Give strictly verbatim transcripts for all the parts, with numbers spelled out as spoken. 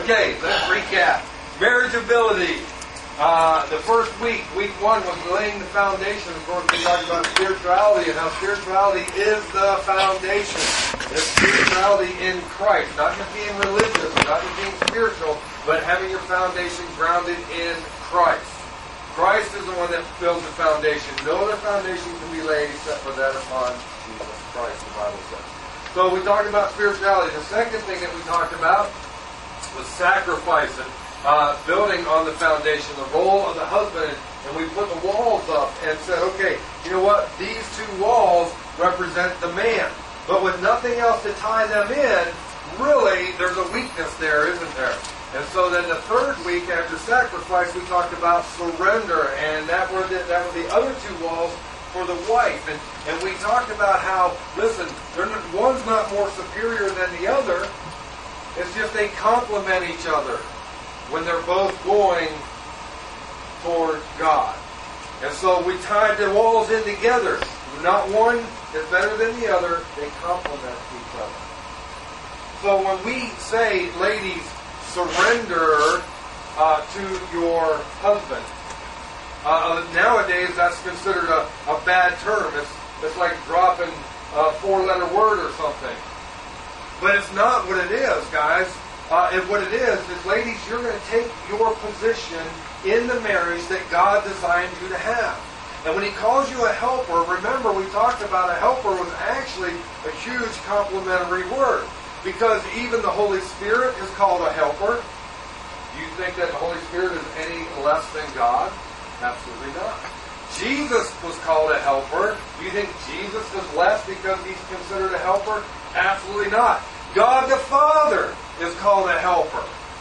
Okay, let's recap. Marriageability. Uh, the first week, week one, was laying the foundation. Of course, we talked about spirituality and how spirituality is the foundation. It's spirituality in Christ. Not just being religious, not just being spiritual, but having your foundation grounded in Christ. Christ is the one that builds the foundation. No other foundation can be laid except for that upon Jesus Christ, the Bible says. So we talked about spirituality. The second thing that we talked about was sacrificing. Uh, building on the foundation, the role of the husband, and we put the walls up and said, okay, you know what? These two walls represent the man. But with nothing else to tie them in, really, there's a weakness there, isn't there? And so then the third week after sacrifice, we talked about surrender, and that were the, that were the other two walls for the wife. And, and we talked about how, listen, they're not, one's not more superior than the other. It's just they complement each other when they're both going toward God. And so we tied the walls in together. Not one is better than the other. They complement each other. So when we say, ladies, surrender uh, to your husband, uh, nowadays that's considered a, a bad term. It's, it's like dropping a four-letter word or something. But it's not what it is, guys. Uh, and what it is, is ladies, you're going to take your position in the marriage that God designed you to have. And when He calls you a helper, remember we talked about a helper was actually a huge complimentary word. Because even the Holy Spirit is called a helper. Do you think that the Holy Spirit is any less than God? Absolutely not. Jesus was called a helper. Do you think Jesus is less because He's considered a helper? Absolutely not. God the Father is called a helper.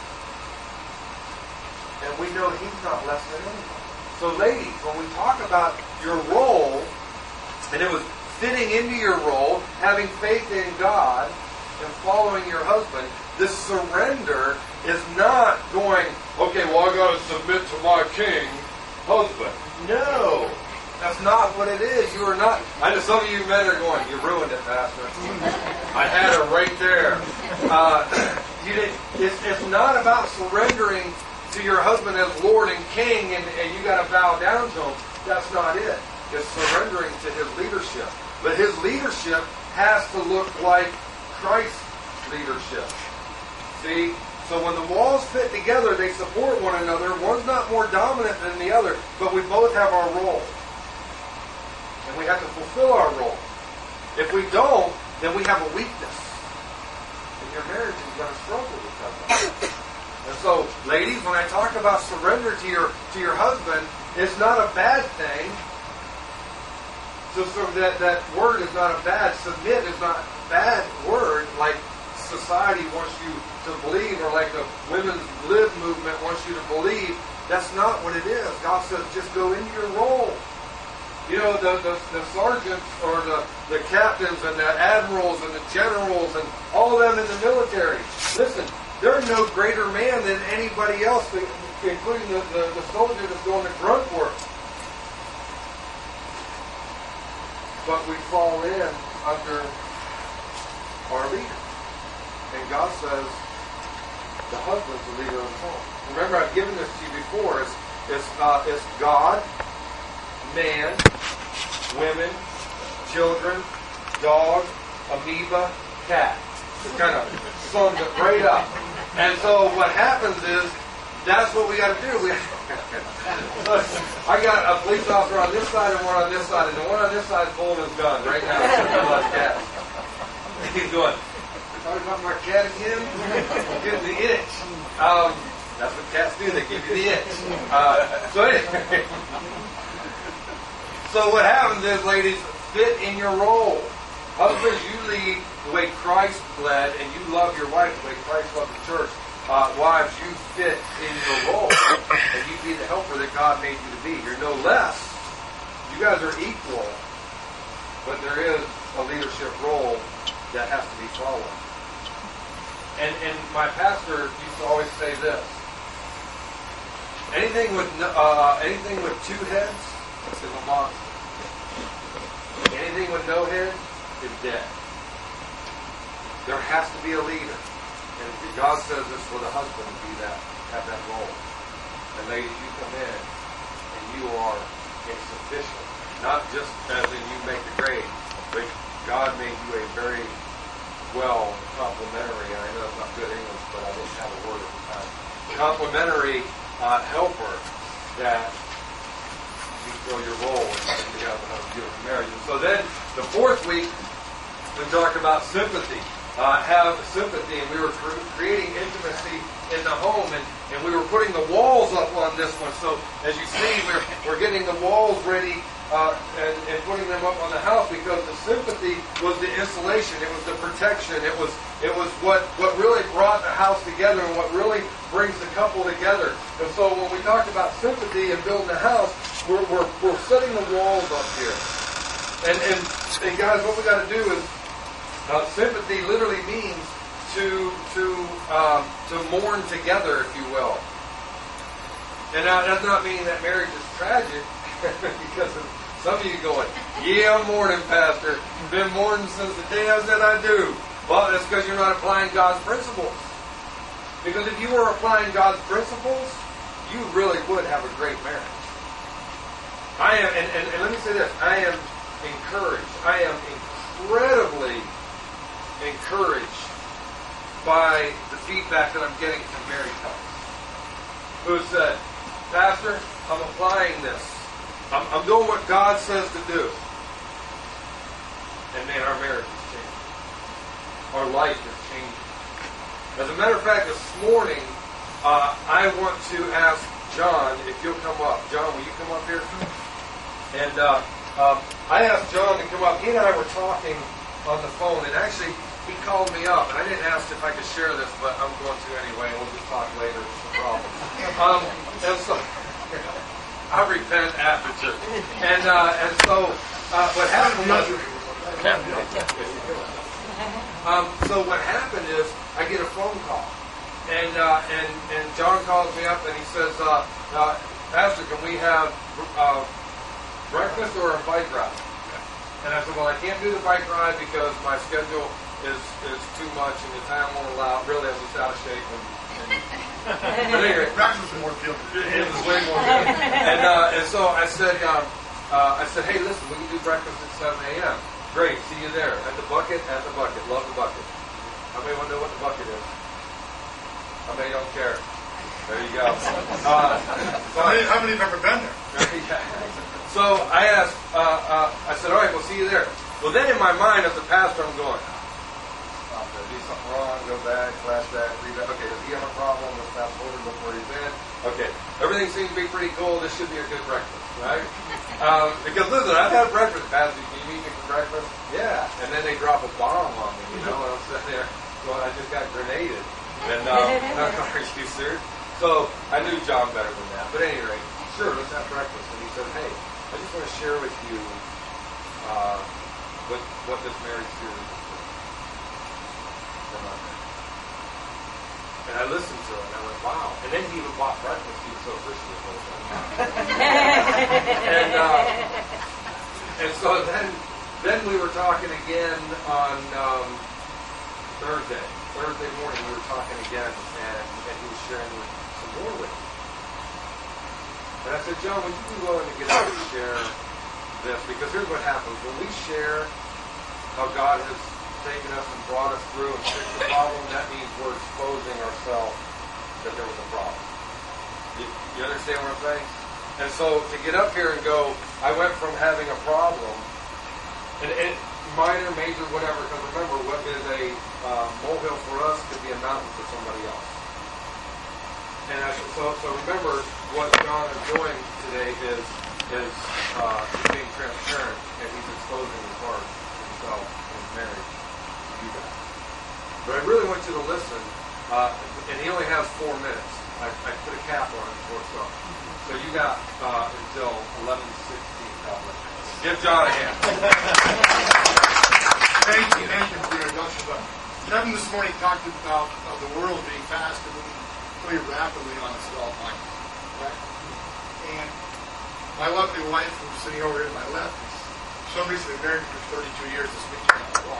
And we know He's not less than anyone. So ladies, when we talk about your role, and it was fitting into your role, having faith in God, and following your husband, this surrender is not going, okay, well I got to submit to my king husband. No. That's not what it is. You are not. I know some of you men are going, you ruined it, Pastor. I had her right there. Uh, you did, it's, it's not about surrendering to your husband as Lord and King and, and you got to bow down to him. That's not it. It's surrendering to His leadership. But His leadership has to look like Christ's leadership. See? So when the walls fit together, they support one another. One's not more dominant than the other, but we both have our role. And we have to fulfill our role. If we don't, then we have a weakness. And your marriage is going to struggle because of that. And so, ladies, when I talk about surrender to your to your husband, it's not a bad thing. So, so that, that word is not a bad, submit is not a bad word like society wants you to believe, or like the women's live movement wants you to believe. That's not what it is. God says just go into your role. You know, the, the, the sergeants or the, the captains and the admirals and the generals and all of them in the military. Listen, they're no greater man than anybody else, including the, the, the soldier that's doing the grunt work. But we fall in under our leader. And God says the husband's the leader of the home. Remember, I've given this to you before. It's, it's, uh, it's God, man, women, children, dog, amoeba, cat. It kind of sums it right up. And so what happens is, that's what we got to do. We, I got a police officer on this side and one on this side, and the one on this side is pulling his gun right now. He's going, talking about my cat again? Getting the itch. Um, that's what cats do. They give you the itch. Uh, so anyway. So what happens is, ladies, fit in your role. Husbands, you lead the way Christ led, and you love your wife the way Christ loved the church. Uh, wives, you fit in your role, and you be the helper that God made you to be. You're no less. You guys are equal, but there is a leadership role that has to be followed. And and my pastor used to always say this: anything with uh, anything with two heads is a monster. Anything with no head is dead. There has to be a leader. And God says it's for the husband to be that, have that role. And ladies, you come in and you are insufficient. Not just as in you make the grade, but God made you a very well complementary, and I know it's not good English, but I didn't have a word at the time, complementary uh, helper that you fill your role and you have a beautiful marriage. And so then the fourth week, we talked about sympathy. Uh, have sympathy, and we were cre- creating intimacy in the home, and, and we were putting the walls up on this one. So as you see, we're, we're getting the walls ready uh, and, and putting them up on the house, because the sympathy was the insulation, it was the protection, it was it was what, what really brought the house together and what really brings the couple together. And so when we talked about sympathy and building a house, we're, we're, we're setting the walls up here. And, and, and guys, what we got to do is, Uh, sympathy literally means to to um, to mourn together, if you will. And now, that's not meaning that marriage is tragic, because some of you going, yeah, I'm mourning, Pastor. Been mourning since the day I said I do. Well, that's because you're not applying God's principles. Because if you were applying God's principles, you really would have a great marriage. I am, and, and, and let me say this, I am encouraged. I am incredibly encouraged by the feedback that I'm getting from married couples who said, Pastor, I'm applying this. I'm, I'm doing what God says to do. And man, our marriage is changing. Our life is changing. As a matter of fact, this morning, uh, I want to ask John if you'll come up. John, will you come up here? And uh, um, I asked John to come up. He and I were talking on the phone, and actually, he called me up, and I didn't ask if I could share this, but I'm going to anyway. We'll just talk later. It's no problem. Um, and so, I repent after church. And uh, and so, uh, what happened was, um, so what happened is, I get a phone call, and uh, and and John calls me up, and he says, uh, uh, Pastor, can we have uh, breakfast or a bike ride? And I said, well, I can't do the bike ride because my schedule is is too much and the time won't allow. Really, I'm just out of shape. And, and but anyway, breakfast was more appealing. It was way more appealing. And uh, and so I said, um, uh, I said, hey, listen, we can do breakfast at seven a.m. Great, see you there at the bucket. At the bucket, love the bucket. How many want to know what the bucket is? How many don't care? There you go. Uh, how, many, how many have ever been there? So I asked, uh, uh, I said, all right, we'll see you there. Well, then in my mind, as a pastor, I'm going, stop there, do something wrong, go back, flashback, read that. Okay, does he have a problem? Let's fast forward, look where he's in. Okay, everything seems to be pretty cool. This should be a good breakfast, right? um, because listen, I've had breakfast. Pastor, can you meet me for breakfast? Yeah. And then they drop a bomb on me, you know, and I'm sitting there going, I just got grenaded. And um, are you serious? So I knew John better than that. But at any rate, sure, let's have breakfast. And he said, hey, I just want to share with you uh, what, what this marriage series is doing. And I listened to it, and I went, wow. And then he even bought breakfast. He was so appreciative of it. and, uh, and so then then we were talking again on um, Thursday. Thursday morning we were talking again, and, and he was sharing some more with me. And I said, John, would you be willing to get out and share this? Because here's what happens. When we share how God has taken us and brought us through and fixed the problem, that means we're exposing ourselves that there was a problem. You, you understand what I'm saying? And so to get up here and go, I went from having a problem, and, and minor, major, whatever, because remember, what is a uh, molehill for us could be a mountain for somebody else. And I, so, so remember, what John is doing today is is uh, he's being transparent, and he's exposing his heart, himself, and his marriage to you guys. But I really want you to listen, uh, and he only has four minutes. I, I put a cap on it before so. So you got uh, until eleven sixteen. Give John a hand. Thank you, thank you for your introduction. But Kevin this morning talked about uh, the world being fast and moving pretty rapidly on us at all times. Right? And my lovely wife, who's sitting over here to my left, is some reason they've married for thirty-two years this weekend.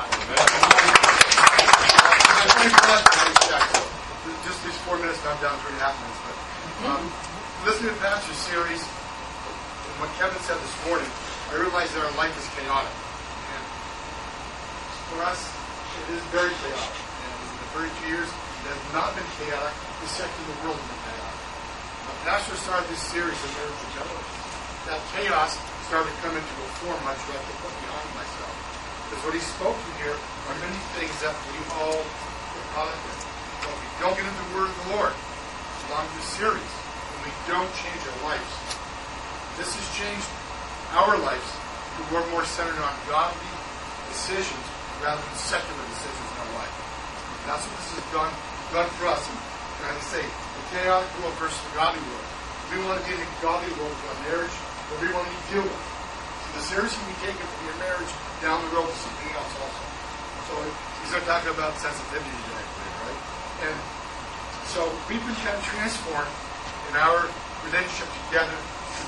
I'm pretty glad to check. Just these four minutes, and I'm down three and a half minutes. But um, listening to the pastor's series and what Kevin said this morning, I realized that our life is chaotic. And for us, it is very chaotic. And in the thirty-two years that have not been chaotic, the secular world has been chaotic. The pastor started this series of marriage fidelity. That chaos started to come into a form I tried to put behind myself. Because what he spoke to here are many things that we all get caught up in. But if we don't get into the word of the Lord along this series, and we don't change our lives, this has changed our lives to work more centered on godly decisions rather than secular decisions in our life. And that's what this has done, done for us. And trying to say, the chaotic world versus the godly world. We want to be in a godly world with our marriage, but we want to be deal with. So the series can be taken from your marriage down the road to something else also. So he's going to talk about sensitivity today, right? And so we've been kind of transformed in our relationship together to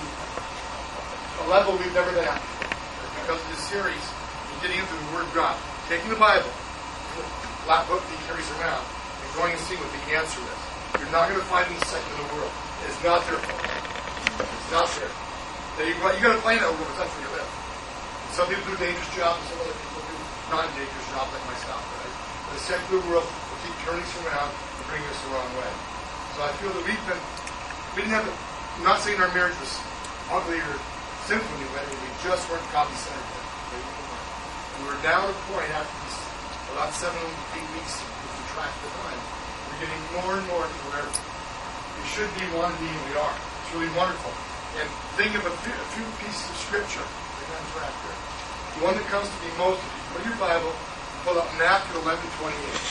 a level we've never been at because of this series and getting into the Word of God, taking the Bible, the black book that he carries around, and going and seeing what the answer is. You're not going to find it in the secular world. It is not there. It's not there. You got to find out where that's where you live. Some people do dangerous jobs, and some other people do non-dangerous jobs like myself. Right? But the secular world will keep turning us around and bringing us the wrong way. So I feel that we've been, we didn't have, a, I'm not saying our marriage was ugly or sinful in any way, we just weren't copy-centered. We were now at a point after these about seven, eight weeks of the track of the time, we're getting more and more to where we should be, want to be, and we are. It's really wonderful. And think of a few, a few pieces of scripture right on track there. The one that comes to me most, if you put your Bible, pull up Matthew eleven twenty-eight.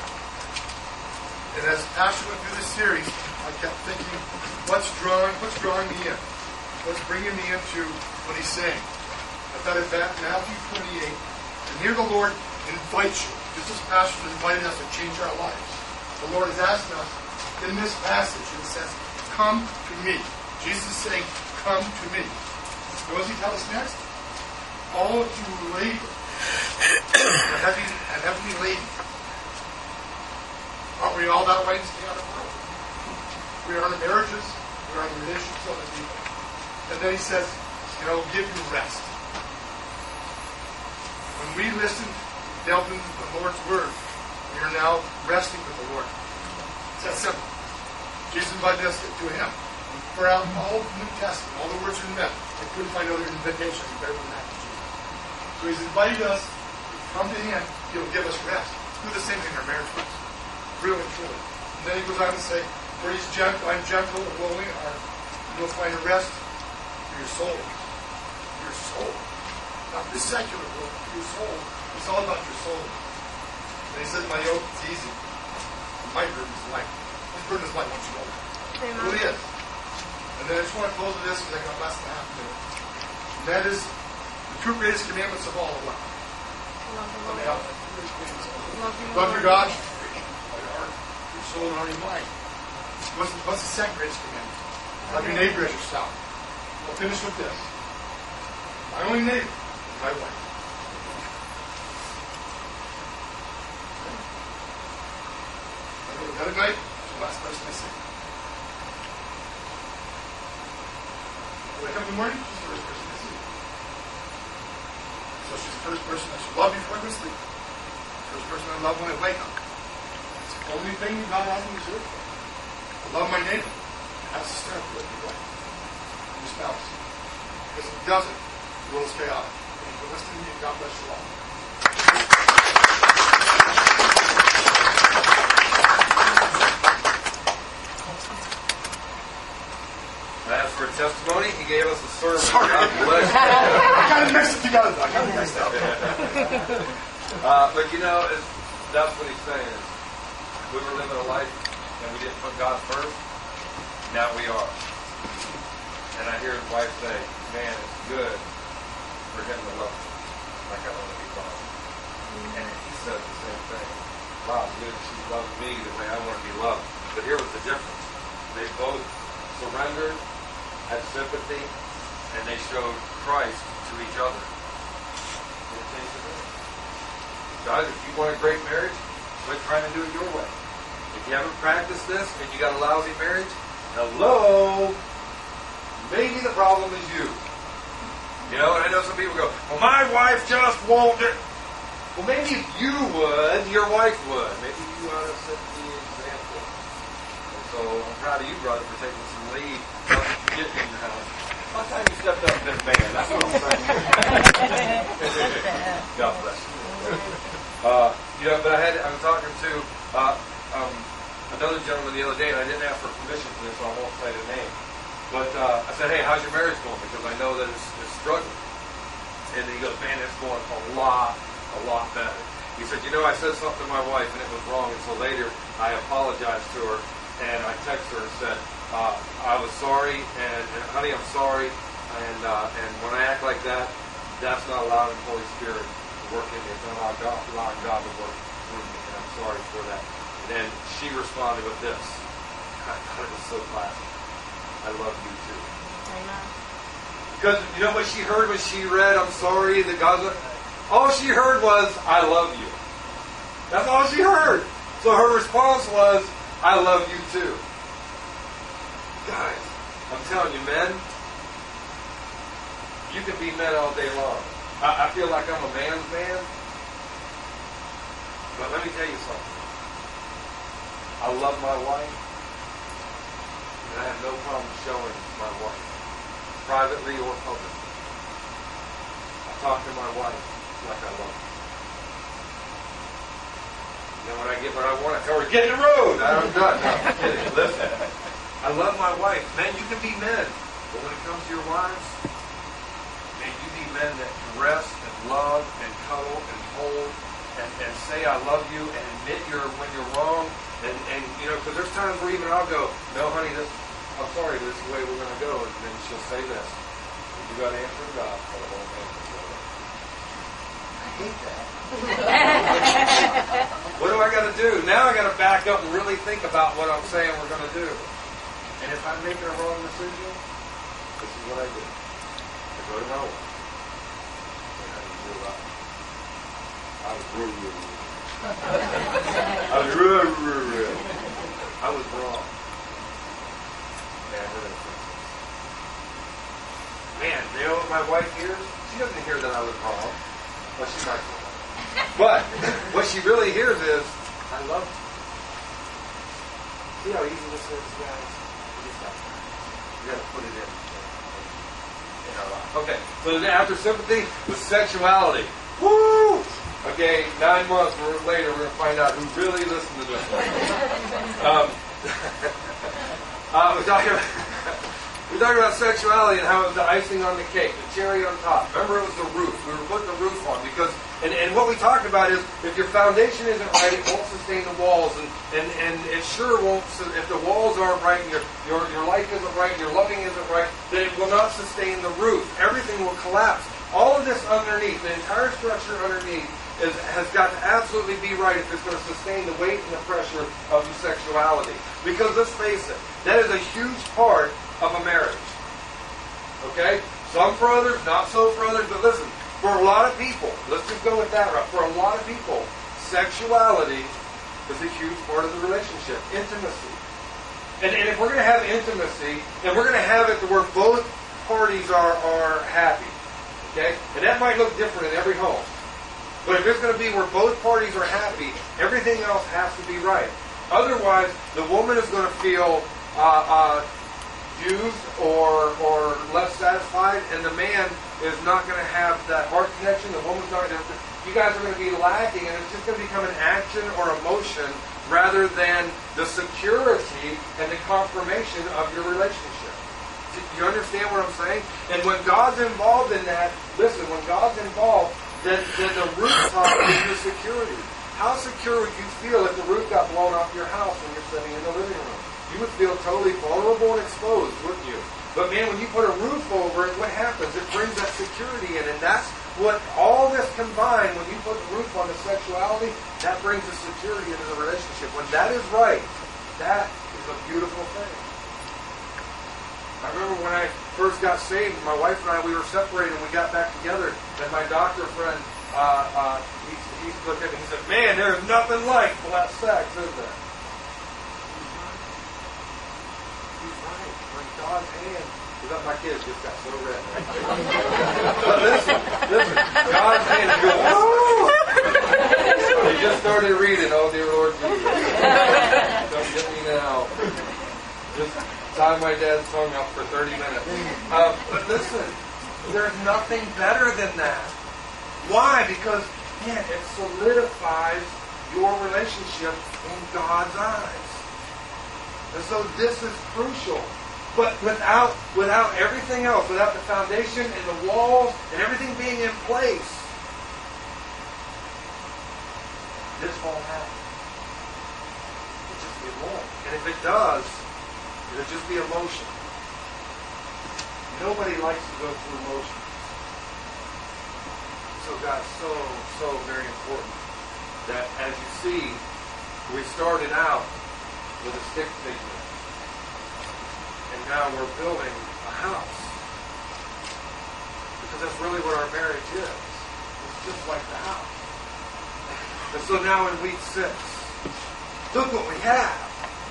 And as Pastor went through this series, I kept thinking, what's drawing, what's drawing me in? What's bringing me into what he's saying? I thought of that Matthew twenty-eight, and here the Lord invites you, just as Pastor has invited us to change our lives. The Lord is asking us in this passage, and it says, come to me. Jesus is saying, come to me. And what does he tell us next? All of you who labor and heavy and heavily laden. Aren't we all that way in the other world? We are in marriages, we are in relationships with other people. And then he says, and I will give you rest. When we listen, delve into the Lord's word, we are now resting with the Lord. It's that simple. Jesus invited us to him. Throughout all the New Testament, all the words are in that. I couldn't find other invitation better than that to Jesus. So he's invited us to come to him. He'll give us rest. Do the same thing in our marriage lives. Really and truly. And then he goes on to say, for he's gentle, I'm gentle and lowly in heart. You'll find a rest for your soul. For your soul. Not the secular world, for your soul. It's all about your soul. And he said, my yoke is easy. My burden is light. His burden is light once you know it. It really is. And then I just want to close with this because I got less than half a minute. And that is the two greatest commandments of all are what? Love the Lord. Love your God, your heart, your soul, and all your mind. What's, what's the second greatest commandment? Love your neighbor as yourself. I'll finish with this. My only neighbor is my wife. I go to bed at night, she's the last person I see. Wake up in the morning, she's the first person I see. So she's the first person I should love before I go to sleep. First person I love when I wake up. It's the only thing God has me reserved for. I love my neighbor. It has to start with your wife, your spouse. Because if it doesn't, the world is chaotic. Thank you for listening to me, and God bless you all. As for testimony, he gave us a sermon. Sorry. God bless you. I kind of mixed it together. I kind of mixed it up. uh, but you know, it's, that's what he's saying. Is we were living a life and we didn't put God first. Now we are. And I hear his wife say, man, it's good for him to love me like I want to be loved. And he said the same thing. Wow, it's good she loves me the way I want to be loved. But here was the difference. They both surrendered, had sympathy, and they showed Christ to each other. foundation is. Guys, if you want a great marriage, quit trying to do it your way. If you haven't practiced this and you got a lousy marriage, hello, maybe the problem is you. You know, and I know some people go, well, my wife just won't do it. Well, maybe if you would, your wife would. Maybe you ought to set the example. And so I'm proud of you, brother, for taking some lead on getting in your house. One time you stepped up and been a man. That's what I'm saying. God bless you. Uh, you know, but I had I was talking to uh, um, another gentleman the other day, and I didn't ask for permission for this, so I won't say the name. But uh, I said, hey, how's your marriage going? Because I know that it's, it's struggling. And he goes, man, it's going a lot, a lot better. He said, you know, I said something to my wife, and it was wrong. And so later, I apologized to her, and I texted her and said, uh, I was sorry, and, and honey, I'm sorry. And uh, and when I act like that, that's not allowing the Holy Spirit to work in me. It's not allowing God, allowing God to work through me, and I'm sorry for that. And then she responded with this. I thought it was so classic. I love you too. Amen. Because you know what she heard when she read, I'm sorry, that God's... All she heard was, I love you. That's all she heard. So her response was, I love you too. Guys, I'm telling you, men, you can be men all day long. I, I feel like I'm a man's man. But let me tell you something. I love my wife. And I have no problem showing my wife, privately or publicly. I talk to my wife like I love her. And when I get what I want, I tell her, get in the road. I'm done. No, I'm kidding. Listen, I love my wife. Man, you can be men. But when it comes to your wives, man, you be men that can rest and love and cuddle and hold and, and say I love you and admit you're when you're wrong. And, and you know, because there's times where even I'll go, no, honey, this, I'm sorry, this is the way we're going to go. And then she'll say this. You got to answer to God. I won't answer to her. I hate that. What do I got to do? Now I got to back up and really think about what I'm saying we're going to do. And if I'm making a wrong decision, this is what I do. I go to my wife. And I was real right. I was real, real, real. I was real, real, real. I was wrong. Man, we're going to fix this. Man, you know what my wife hears? She doesn't hear that I was wrong. Well, she might be wrong. But what she really hears is, I love you. See how easy this is, guys? You just got to, you got to put it in. In our life. Okay, so then after sympathy was sexuality. Woo! Okay, nine months later, we're going to find out who really listened to this one. um, uh, we're talking about we're talking about sexuality and how it was the icing on the cake, the cherry on top. Remember, it was the roof. We were putting the roof on because, and, and what we talked about is if your foundation isn't right, it won't sustain the walls, and, and, and it sure won't. If the walls aren't right, and your, your your life isn't right, and your loving isn't right, then it will not sustain the roof. Everything will collapse. All of this underneath, the entire structure underneath, Is, has got to absolutely be right if it's going to sustain the weight and the pressure of your sexuality. Because let's face it, that is a huge part of a marriage. Okay? Some for others, not so for others, but listen, for a lot of people, let's just go with that route. For a lot of people, sexuality is a huge part of the relationship. Intimacy. And, and if we're going to have intimacy, and we're going to have it to where both parties are, are happy. Okay? And that might look different in every home. But if it's going to be where both parties are happy, everything else has to be right. Otherwise, the woman is going to feel uh, uh, used or or less satisfied, and the man is not going to have that heart connection. The woman's not going to. You guys are going to be lacking, and it's just going to become an action or emotion rather than the security and the confirmation of your relationship. Do you understand what I'm saying? And when God's involved in that, listen, when God's involved, Then, then the rooftop is your security. How secure would you feel if the roof got blown off your house when you're sitting in the living room? You would feel totally vulnerable and exposed, wouldn't you? But man, when you put a roof over it, what happens? It brings that security in, and that's what all this combined, when you put the roof on the sexuality, that brings the security into the relationship. When that is right, that is a beautiful thing. I remember when I first got saved, my wife and I, we were separated and we got back together, and my doctor friend uh, uh, he, he looked at me and he said, man, there's nothing like blessed sex, is there? He's right. When God's hand is up, my kids just got so red. But listen, listen, God's hand is going, woo! They just started reading, oh dear Lord Jesus. Don't get me now. Just tie my dad's tongue up for thirty minutes. Uh, but listen, there's nothing better than that. Why? Because, man, it solidifies your relationship in God's eyes. And so this is crucial. But without without everything else, without the foundation and the walls and everything being in place, this won't happen. It just it won't. And if it does, it'll just be emotion. Nobody likes to go through emotion. So God's so, so very important that as you see, we started out with a stick figure. And now we're building a house. Because that's really what our marriage is. It's just like the house. And so now in week six, look what we have.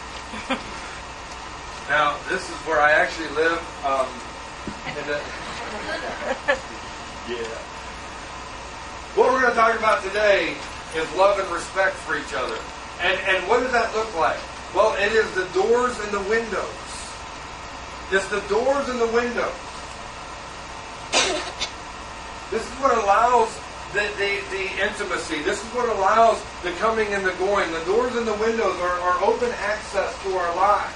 Now, this is where I actually live. Um, in the, yeah. What we're going to talk about today is love and respect for each other. And, and what does that look like? Well, it is the doors and the windows. It's the doors and the windows. This is what allows the, the, the intimacy. This is what allows the coming and the going. The doors and the windows are, are open access to our lives.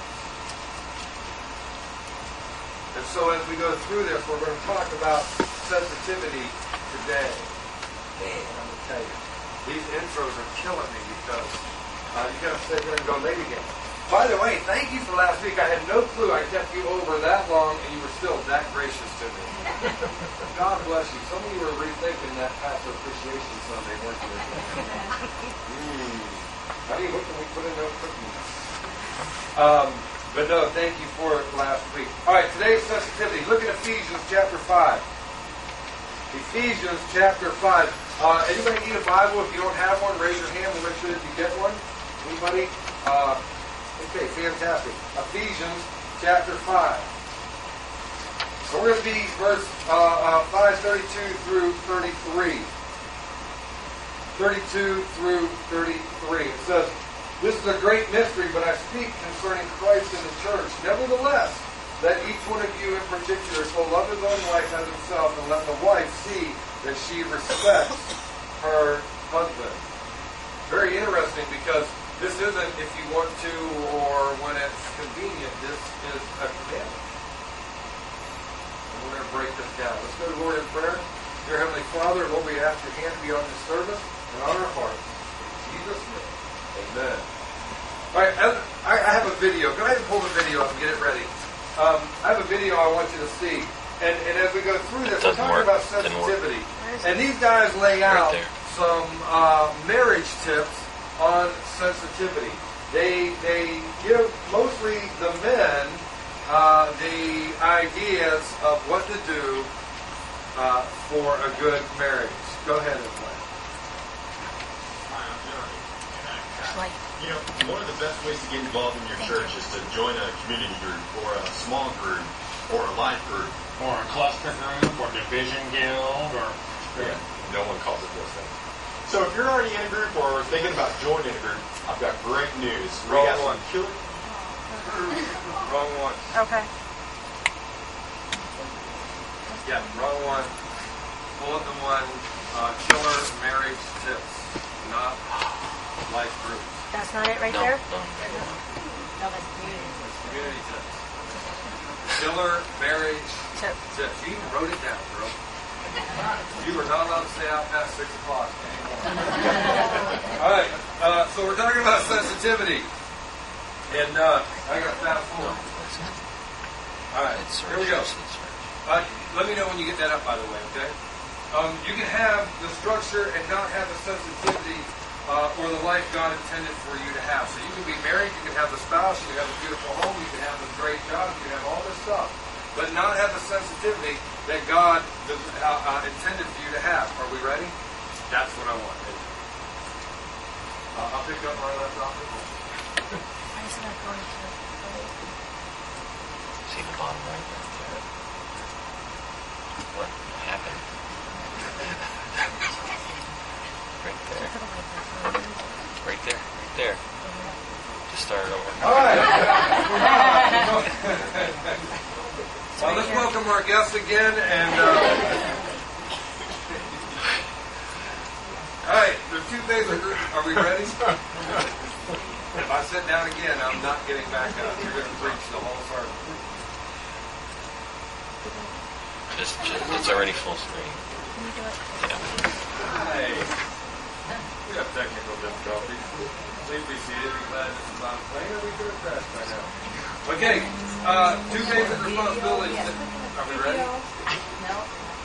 And so as we go through this, we're going to talk about sensitivity today. Man, I'm going to tell you, these intros are killing me because uh, you got to sit there and go late again. By the way, thank you for last week. I had no clue I kept you over that long, and you were still that gracious to me. God bless you. Some of you were rethinking that Pastor Appreciation Sunday, weren't you? mm. Honey, what can we put in those cookies? Um, but no, thank you for it last week. All right, today's sensitivity. Look at Ephesians chapter five. Ephesians chapter five. Uh, anybody need a Bible? If you don't have one, raise your hand. We'll make sure that you get one. Anybody? Uh, Okay, fantastic. Ephesians chapter five. So we're going to be verse uh, uh, five thirty-two through thirty-three. thirty-two through thirty-three. It says, "This is a great mystery, but I speak concerning Christ and the church. Nevertheless, let each one of you in particular so love his own wife as himself, and let the wife see that she respects her husband." Very interesting because this isn't if you want to or when it's convenient. This is a commandment. And we're going to break this down. Let's go to the Lord in prayer. Dear Heavenly Father, Lord, we ask your hand to be on this service and on our hearts. In Jesus' name, amen. All right, I have a video. Go ahead and pull the video up and get it ready. Um, I have a video I want you to see. And, and as we go through this, we're talking work. about sensitivity. And these guys lay out right some uh, marriage tips on sensitivity. They they give mostly the men uh, the ideas of what to do uh, for a good marriage. Go ahead and play. Hi, I'm Johnny. You know, one of the best ways to get involved in your church is to join a community group or a small group or a life group or a cluster group or division guild or yeah, no one calls it those things. So if you're already in a group or thinking about joining a group, I've got great news. We Wrong got one. Killer. Wrong one. Okay. Yeah, wrong one. Pull up the one. Uh, killer marriage tips, not life groups. That's not it right No, there? no. No, that's community. It's community tips. Killer marriage Tips. tips. You even wrote it down, girl. You are not allowed to stay out past six o'clock anymore. All right, uh, so we're talking about sensitivity, and uh, I got fast forward. All right, here we go. Uh, let me know when you get that up, by the way. Okay. Um, you can have the structure and not have the sensitivity uh, or the life God intended for you to have. So you can be married, you can have the spouse, you can have a beautiful home, you can have a great job, you can have all this stuff, but not have the sensitivity that God uh, uh, intended for you to have. Are we ready? That's what I want. Uh, I'll pick up where I left off. I just not going to. See the bottom right there? What happened? Right there. Right there. Right there. Just start it over. All right. Well, let's welcome our guests again. And uh, all right, there's two basic groups. Are we ready? If I sit down again, I'm not getting back up. You're going to preach the whole sermon. Just, just, it's already full screen. Yeah. Hi. We have technical difficulties. Please be seated. Be glad this is on a plane, or we could have crashed by now. Okay, uh, two basic responsibilities. Are we ready? No.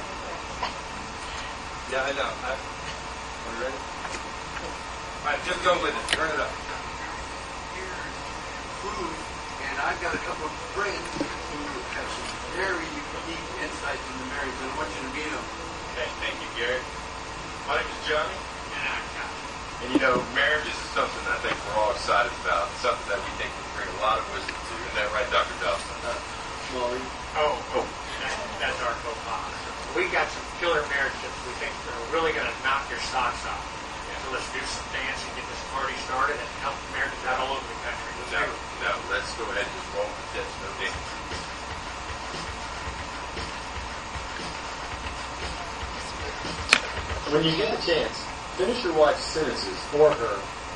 Yeah, I know. I, are we ready? All right, just go with it. Turn it up. Here's food, and I've got a couple of friends who have some very unique insights into marriage, and I want you to meet them. Okay, thank you, Gary. My name is Johnny. And you know, marriage is something I think we're all excited about, something that we think will bring a lot of wisdom to. Isn't that right, Doctor Dawson? Uh, Molly, Oh, oh, that, that's our co-boss. We got some killer marriage tips we think are really going to knock your socks off. So let's do some dancing, get this party started, and help marriages out all over the country. Let's No, do it. no, let's go ahead and just roll the tips, no dance. When you get the chance, finish your wife's sentences for her.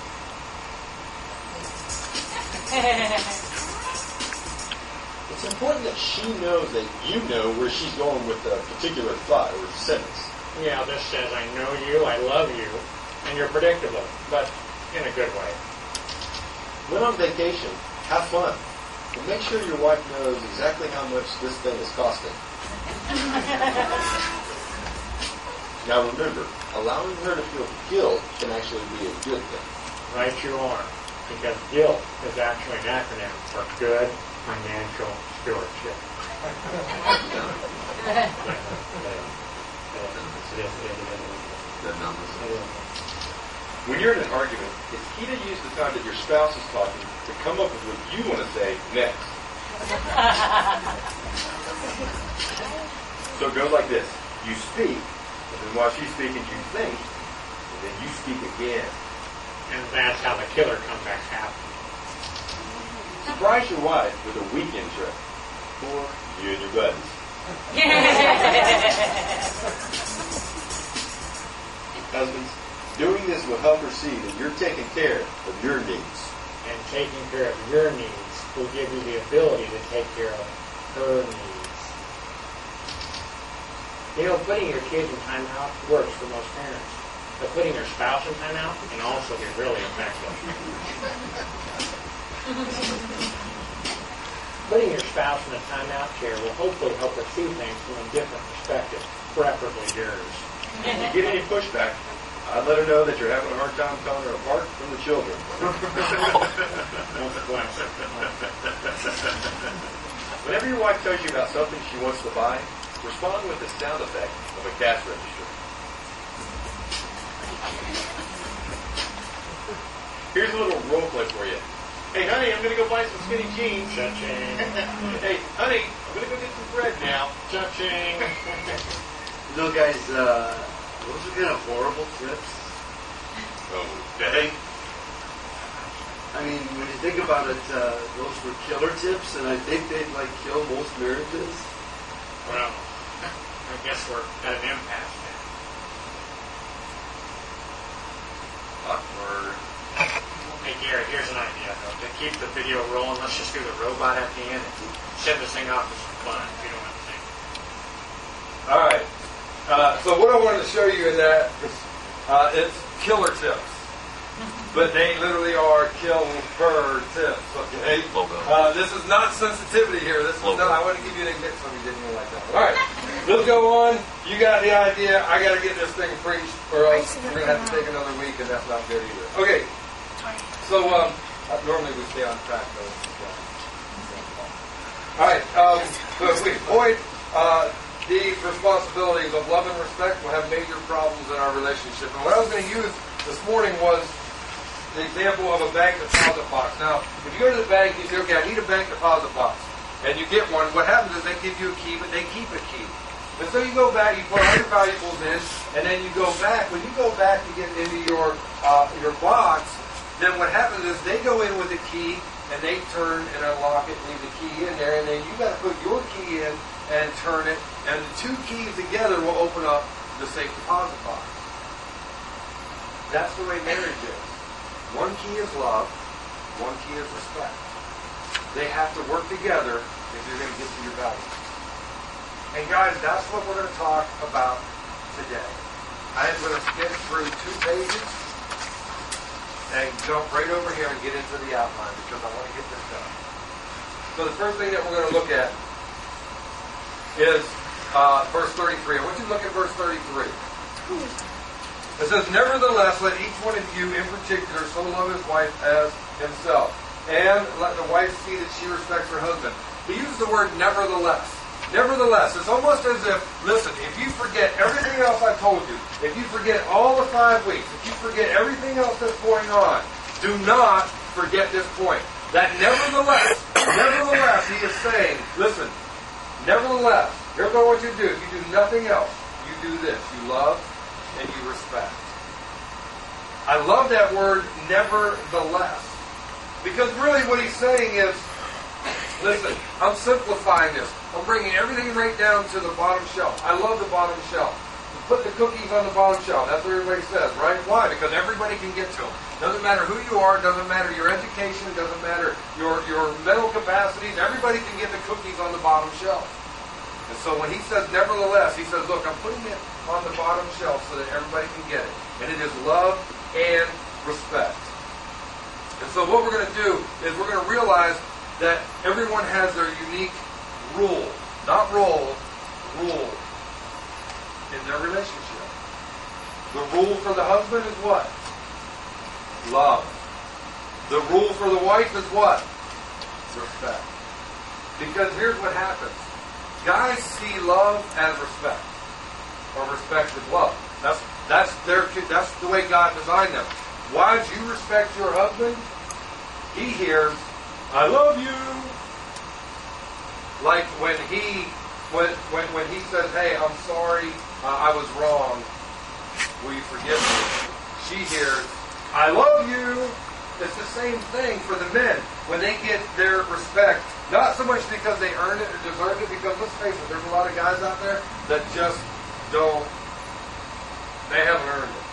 It's important that she knows that you know where she's going with a particular thought or sentence. Yeah, this says, I know you, I love you, and you're predictable, but in a good way. When on vacation, have fun. But make sure your wife knows exactly how much this thing is costing. Now remember, allowing her to feel guilt can actually be a good thing. Right you are, because guilt is actually an acronym for good financial stewardship. When you're in an argument, it's key to use the time that your spouse is talking to come up with what you want to say next. So it goes like this. You speak, and then while she's speaking, you think, and then you speak again. And that's how the killer comebacks happen. Surprise your wife with a weekend trip for you and your buddies. Husbands, doing this will help her see that you're taking care of your needs. And taking care of your needs will give you the ability to take care of her needs. You know, putting your kids in timeout works for most parents. But putting your spouse in timeout can also be really effective. Putting your spouse in a timeout chair will hopefully help her see things from a different perspective, preferably yours. If you get any pushback, I'd let her know that you're having a hard time telling her apart from the children. Whenever your wife tells you about something she wants to buy, respond with the sound effect of a cash register. Here's a little role play for you. Hey, honey, I'm going to go buy some skinny jeans. Cha-ching. Hey, honey, I'm going to go get some bread now. Cha-ching. you know, guys, uh, those are kind of horrible trips. Okay. I mean, when you think about it, uh, those were killer tips, and I think they'd like kill most marriages. Well, I guess we're at an impasse now. Awkward. Hey, Gary, here's an idea, though. To keep the video rolling, let's just do the robot at the end and send this thing off for some fun, if you don't want to think. All right. Uh, so what I wanted to show you in that is uh, it's killer tips. But they literally are kill her tips, okay? Logo. Uh, this is not sensitivity here. This is Logo. not, I want to give you an example. Some of you didn't even like that one. All right. Let's go on. You got the idea. I got to get this thing preached, or else we're going to have to take another week, and that's not good either. Okay. So, um, uh, normally we stay on track, though. All right. Um, so if we avoid uh, these responsibilities of love and respect will have major problems in our relationship. And what I was going to use this morning was the example of a bank deposit box. Now, if you go to the bank, you say, okay, I need a bank deposit box. And you get one. What happens is they give you a key, but they keep a key. And so you go back, you put all your valuables in, and then you go back. When you go back to get into your uh, your box, then what happens is they go in with the key, and they turn and unlock it, leave the key in there, and then you got to put your key in and turn it, and the two keys together will open up the safe deposit box. That's the way marriage is. One key is love, one key is respect. They have to work together if you're going to get to your values. And guys, that's what we're going to talk about today. I am going to skip through two pages and jump right over here and get into the outline because I want to get this done. So the first thing that we're going to look at is uh, verse thirty-three. I want you to look at verse thirty-three. It says, nevertheless, let each one of you in particular so love his wife as himself. And let the wife see that she respects her husband. He uses the word nevertheless. Nevertheless, it's almost as if, listen, if you forget everything else I told you, if you forget all the five weeks, if you forget everything else that's going on, do not forget this point. That nevertheless, nevertheless, he is saying, listen, nevertheless, here's what I want you to do. If you do nothing else, you do this. You love and you respect. I love that word, nevertheless. Because really what he's saying is, listen, I'm simplifying this. I'm bringing everything right down to the bottom shelf. I love the bottom shelf. You put the cookies on the bottom shelf. That's what everybody says, right? Why? Because everybody can get to them. Doesn't matter who you are. Doesn't matter your education. Doesn't matter your, your mental capacities. Everybody can get the cookies on the bottom shelf. And so when he says nevertheless, he says, look, I'm putting it on the bottom shelf so that everybody can get it. And it is love and respect. And so what we're going to do is we're going to realize that everyone has their unique rule, not role, rule in their relationship. The rule for the husband is what? Love. The rule for the wife is what? Respect. Because here's what happens. Guys see love as respect, or respect as love. That's that's their that's the way God designed them. Wives, you respect your husband. He hears, I love you. Like when he when when when he says, hey, I'm sorry, uh, I was wrong. Will you forgive me? She hears, I love you. It's the same thing for the men. When they get their respect, not so much because they earned it or deserved it, because let's face it, there's a lot of guys out there that just don't, they haven't earned it.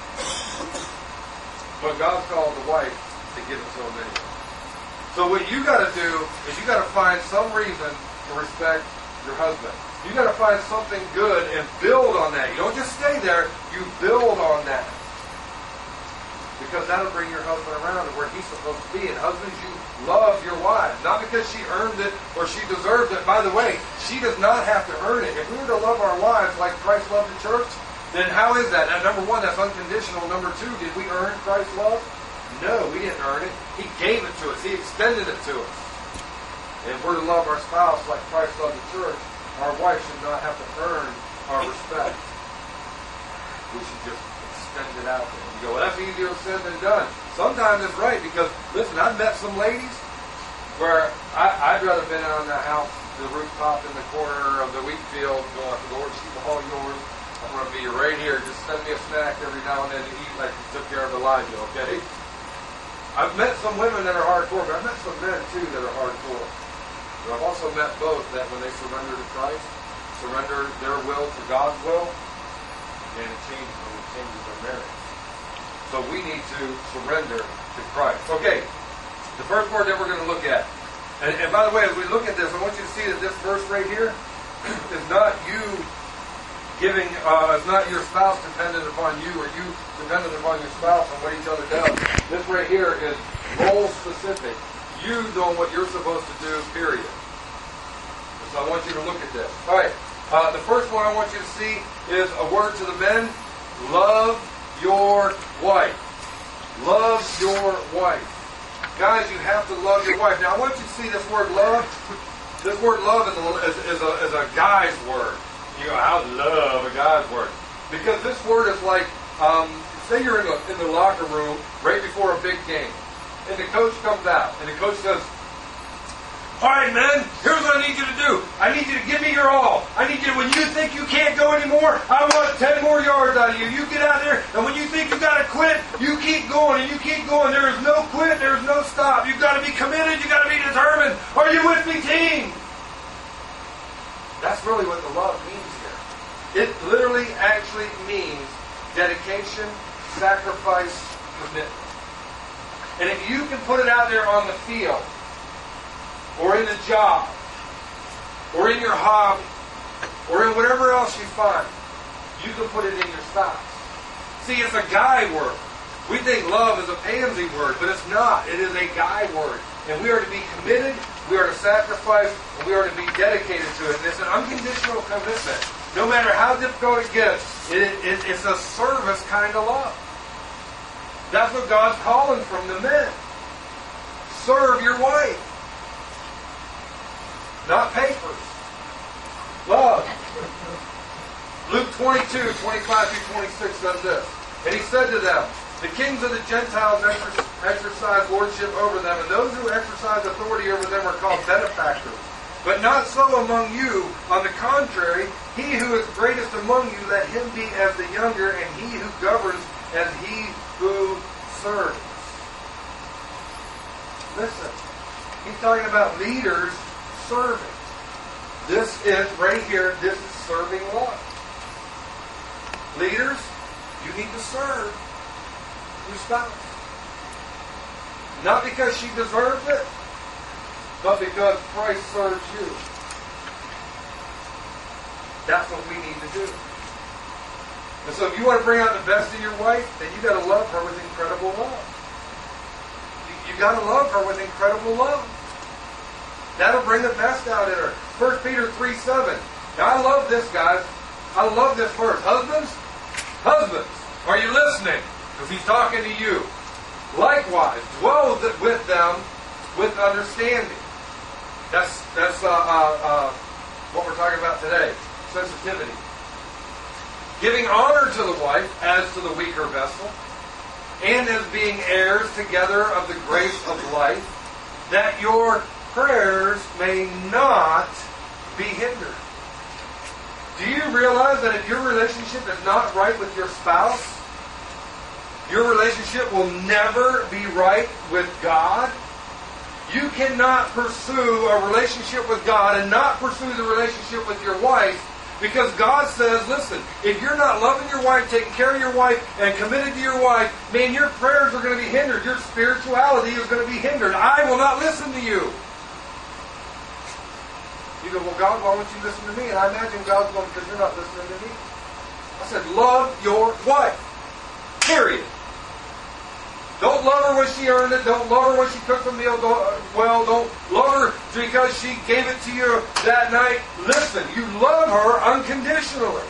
But God's called the wife to give it to them anyway. So what you got to do is you got to find some reason to respect your husband. You got to find something good and build on that. You don't just stay there, you build on that. Because that'll bring your husband around to where he's supposed to be. And husbands, you love your wife. Not because she earned it or she deserved it. By the way, she does not have to earn it. If we were to love our wives like Christ loved the church, then how is that? Now, number one, that's unconditional. Number two, did we earn Christ's love? No, we didn't earn it. He gave it to us. He extended it to us. And if we're to love our spouse like Christ loved the church, our wife should not have to earn our respect. We should just extend it out there. You go, well, that's easier said than done. Sometimes it's right because, listen, I've met some ladies where I, I'd rather been on the house, the rooftop in the corner of the wheat field going, Lord, she's all yours. I'm going to be right here. Just send me a snack every now and then to eat like you took care of Elijah, okay? I've met some women that are hardcore, but I've met some men, too, that are hardcore. But I've also met both that when they surrender to Christ, surrender their will to God's will, and it changes them, it changes their marriage. So we need to surrender to Christ. Okay, the first word that we're going to look at. And, and by the way, as we look at this, I want you to see that this verse right here is not you giving, uh, it's not your spouse dependent upon you or you dependent upon your spouse on what each other does. This right here is role specific. You doing what you're supposed to do, period. So I want you to look at this. All right. Uh, the first one I want you to see is a word to the men. Love your wife. Love your wife. Guys, you have to love your wife. Now, I want you to see this word love. This word love is a, is, is a, is a guy's word. You go, how love a God's word. Because this word is like, um, say you're in the, in the locker room right before a big game. And the coach comes out. And the coach says, all right, man, here's what I need you to do. I need you to give me your all. I need you to, when you think you can't go anymore, I want ten more yards out of you. You get out there, and when you think you got to quit, you keep going, and you keep going. There is no quit. There is no stop. You've got to be committed. You've got to be determined. Are you with me, team? That's really what the love means here. It literally actually means dedication, sacrifice, commitment. And if you can put it out there on the field, or in the job, or in your hobby, or in whatever else you find, you can put it in your spouse. See, it's a guy word. We think love is a pansy word, but it's not. It is a guy word. And we are to be committed, we are to sacrifice, and we are to be dedicated to it. And it's an unconditional commitment. No matter how difficult it gets, it, it, it's a service kind of love. That's what God's calling from the men. Serve your wife. Not papers. Love. Luke twenty-two, twenty-five through twenty-six says this. And he said to them, the kings of the Gentiles exercise lordship over them, and those who exercise authority over them are called benefactors. But not so among you. On the contrary, he who is greatest among you, let him be as the younger, and he who governs as he who serves. Listen, he's talking about leaders serving. This is, right here, this is serving love. Leaders, you need to serve your spouse. Not because she deserves it, but because Christ serves you. That's what we need to do. And so if you want to bring out the best in your wife, then you got to love her with incredible love. You, you got to love her with incredible love. That'll bring the best out in her. First Peter three seven. Now I love this, guys. I love this verse. Husbands, husbands, are you listening? Because he's talking to you. Likewise, dwell with them with understanding. That's that's uh, uh, uh, what we're talking about today. Sensitivity. Giving honor to the wife as to the weaker vessel, and as being heirs together of the grace of life, that your prayers may not be hindered. Do you realize that if your relationship is not right with your spouse, your relationship will never be right with God? You cannot pursue a relationship with God and not pursue the relationship with your wife, because God says, listen, if you're not loving your wife, taking care of your wife, and committed to your wife, man, your prayers are going to be hindered. Your spirituality is going to be hindered. I will not listen to you. You go, well, God, why won't you listen to me? And I imagine God's going, because you're not listening to me. I said, love your wife. Period. Don't love her when she earned it. Don't love her when she cooked the meal well. Don't love her because she gave it to you that night. Listen, you love her unconditionally.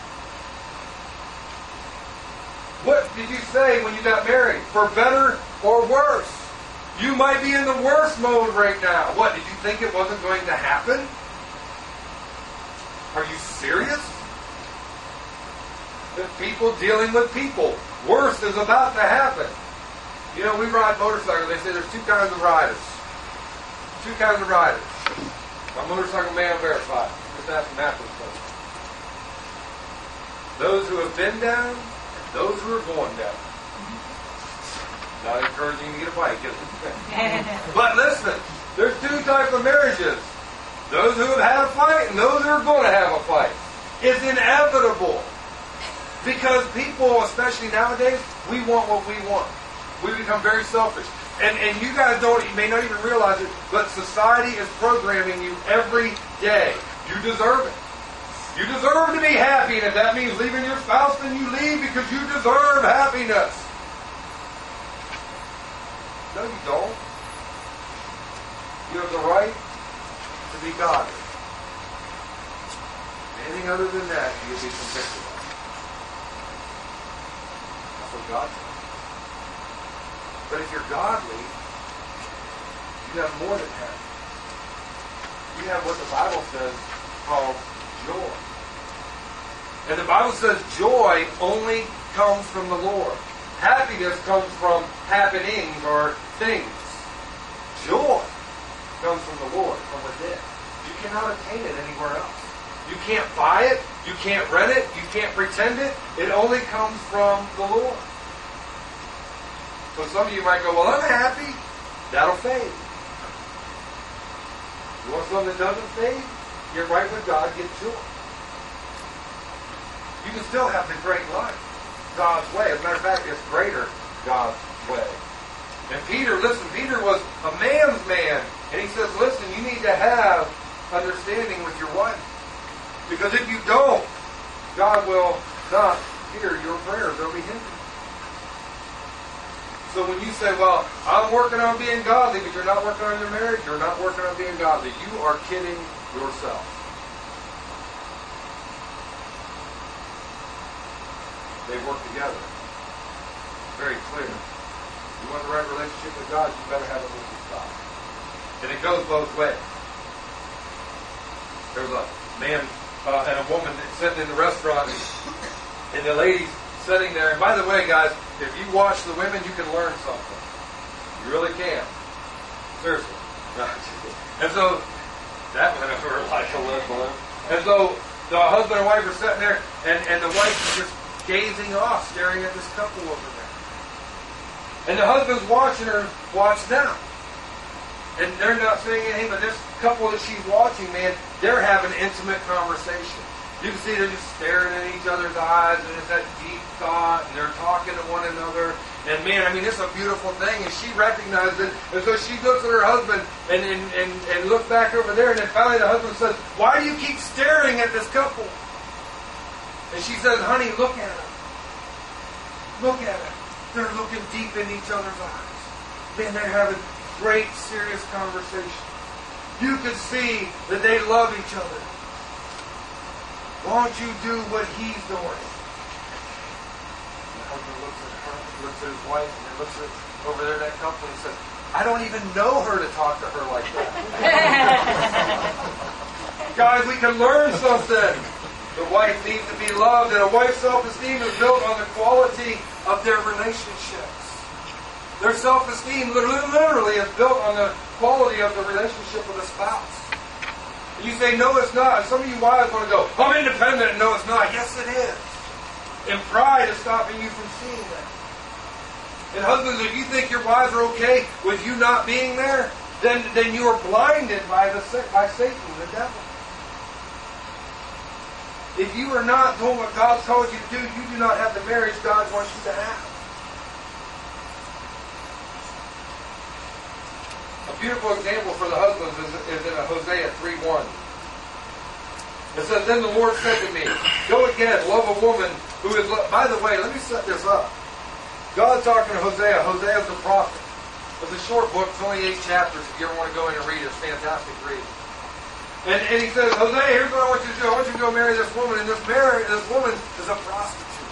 What did you say when you got married? For better or worse? You might be in the worst mode right now. What, did you think it wasn't going to happen? Are you serious? The people dealing with people. Worse is about to happen. You know, we ride motorcycles. They say there's two kinds of riders. Two kinds of riders. My motorcycle man verified. Just ask Matthew. Those who have been down and those who are going down. Not encouraging you to get a bike, is it? But listen, there's two types of marriages. Those who have had a fight and those who are going to have a fight. It's inevitable. Because people, especially nowadays, we want what we want. We become very selfish. And and you guys don't, you may not even realize it, but society is programming you every day. You deserve it. You deserve to be happy, and if that means leaving your spouse, then you leave because you deserve happiness. No, you don't. You have the right to be godly. Anything other than that, you'll be convicted of. That's what God says. But if you're godly, you have more than that. You have what the Bible says called joy. And the Bible says joy only comes from the Lord. Happiness comes from happenings or things. Joy comes from the Lord, from within. You cannot attain it anywhere else. You can't buy it. You can't rent it. You can't pretend it. It only comes from the Lord. So some of you might go, well, I'm happy. That'll fade. You want something that doesn't fade? Get right with God. Get joy. You can still have the great life God's way. As a matter of fact, it's greater God's way. And Peter, listen, Peter was a man's man. And he says, listen, you need to have understanding with your wife. Because if you don't, God will not hear your prayers. They'll be hindered. So when you say, well, I'm working on being godly, but you're not working on your marriage, you're not working on being godly. You are kidding yourself. They work together. Very clear. You want the right relationship with God, you better have it with God. And it goes both ways. There's a man uh, and a woman sitting in the restaurant, and the lady's sitting there. And by the way, guys, if you watch the women, you can learn something. You really can. Seriously. And so, that went over like a little balloon. And so, the husband and wife are sitting there, and, and the wife is just gazing off, staring at this couple over there. And the husband's watching her watch now. And they're not saying anything, but this couple that she's watching, man, they're having intimate conversation. You can see they're just staring in each other's eyes, and it's that deep thought, and they're talking to one another. And man, I mean, it's a beautiful thing, and she recognizes it. And so she looks at her husband and, and, and, and looks back over there, and then finally the husband says, why do you keep staring at this couple? And she says, honey, look at them. Look at them. They're looking deep in each other's eyes. Man, they're having great, serious conversation. You can see that they love each other. Why don't you do what he's doing? The husband looks at her, looks at his wife, and then looks at over there at that couple and says, I don't even know her to talk to her like that. Guys, we can learn something. The wife needs to be loved, and a wife's self-esteem is built on the quality of their relationships. Their self-esteem literally is built on the quality of the relationship with a spouse. And you say, no, it's not. And some of you wives want to go, I'm independent. No, it's not. Yes, it is. And pride is stopping you from seeing that. And husbands, if you think your wives are okay with you not being there, then, then you are blinded by, the, by Satan, the devil. If you are not doing what God's called you to do, you do not have the marriage God wants you to have. A beautiful example for the husbands is, is in Hosea three one. It says, then the Lord said to me, go again, love a woman who is... Lo-. By the way, let me set this up. God's talking to Hosea. Hosea is the prophet. It's a short book. It's only eight chapters. If you ever want to go in and read it, it's fantastic read. And, and he says, Hosea, here's what I want you to do. I want you to go marry this woman, and this marry, this woman is a prostitute.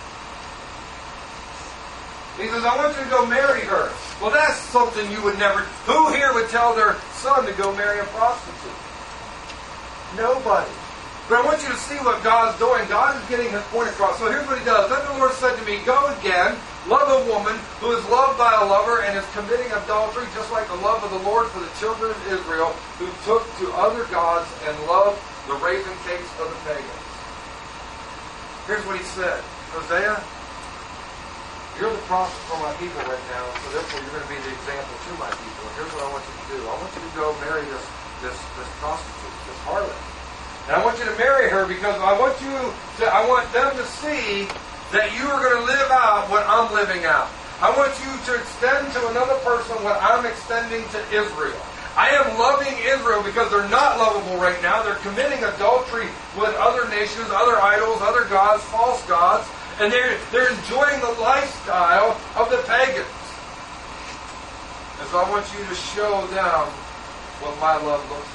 He says, I want you to go marry her. Well, that's something you would never... Who here would tell their son to go marry a prostitute? Nobody. But I want you to see what God's doing. God is getting his point across. So here's what he does. Then the Lord said to me, go again, love a woman who is loved by a lover and is committing adultery, just like the love of the Lord for the children of Israel, who took to other gods and loved the raisin cakes of the pagans. Here's what he said. Hosea, you're the prophet for my people right now, so therefore you're going to be the example to my people. And here's what I want you to do. I want you to go marry this, this, this prostitute, this harlot. And I want you to marry her because I want you to, I want them to see that you are going to live out what I'm living out. I want you to extend to another person what I'm extending to Israel. I am loving Israel because they're not lovable right now. They're committing adultery with other nations, other idols, other gods, false gods, and they're, they're enjoying the lifestyle of the pagans. And so I want you to show them what my love looks like.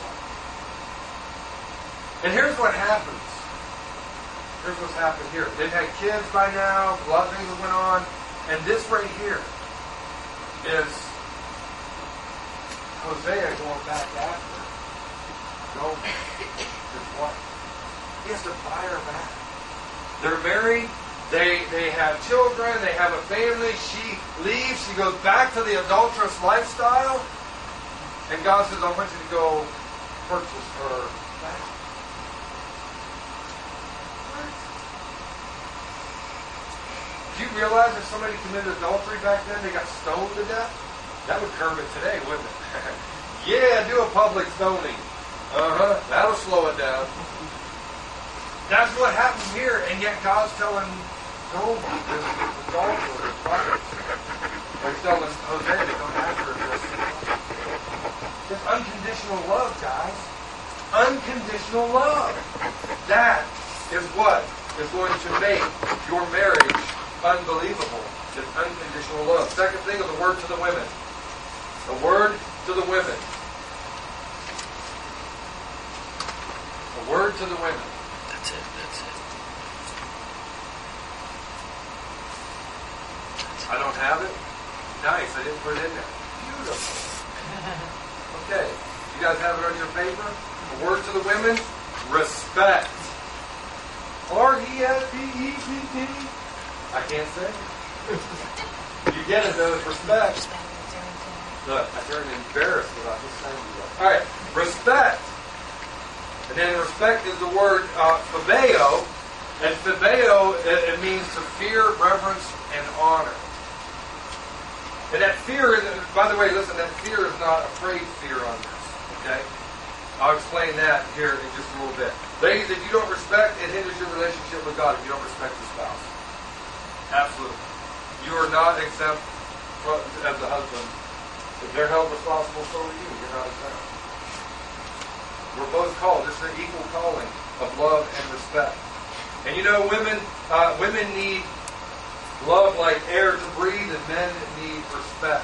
And here's what happens. Here's what's happened here. They've had kids by now. A lot of things have went on. And this right here is Hosea going back after Gomer, his wife. He has to buy her back. They're married. They they have children. They have a family. She leaves. She goes back to the adulterous lifestyle. And God says, I want you to go purchase her back. Do you realize if somebody committed adultery back then, they got stoned to death? That would curb it today, wouldn't it? Yeah, do a public stoning. Uh-huh. That'll slow it down. That's what happened here, and yet God's telling Gomer, this, this adulterer, this prophet, or he's telling Hosea to come after this. It's unconditional love, guys. Unconditional love. That is what is going to make your marriage unbelievable. It's unconditional love. Second thing is the word to the women. The word to the women. The word to the women. That's it. That's it. I don't have it. Nice. I didn't put it in there. Beautiful. Okay. You guys have it on your paper? The word to the women. Respect. R E S P E C T. I can't say it. You get it though. It's respect. Look, I turned embarrassed about this saying that. All right, respect. And then respect is the word uh, phobeo. And phobeo, it, it means to fear, reverence, and honor. And that fear, is, by the way, listen, that fear is not afraid fear on this. Okay? I'll explain that here in just a little bit. Ladies, if you don't respect, it hinders your relationship with God if you don't respect your spouse. Absolutely. You are not exempt from, as a husband. If they're held responsible, so are you. You're not exempt. We're both called. This is an equal calling of love and respect. And you know, women, uh, women need love like air to breathe, and men need respect.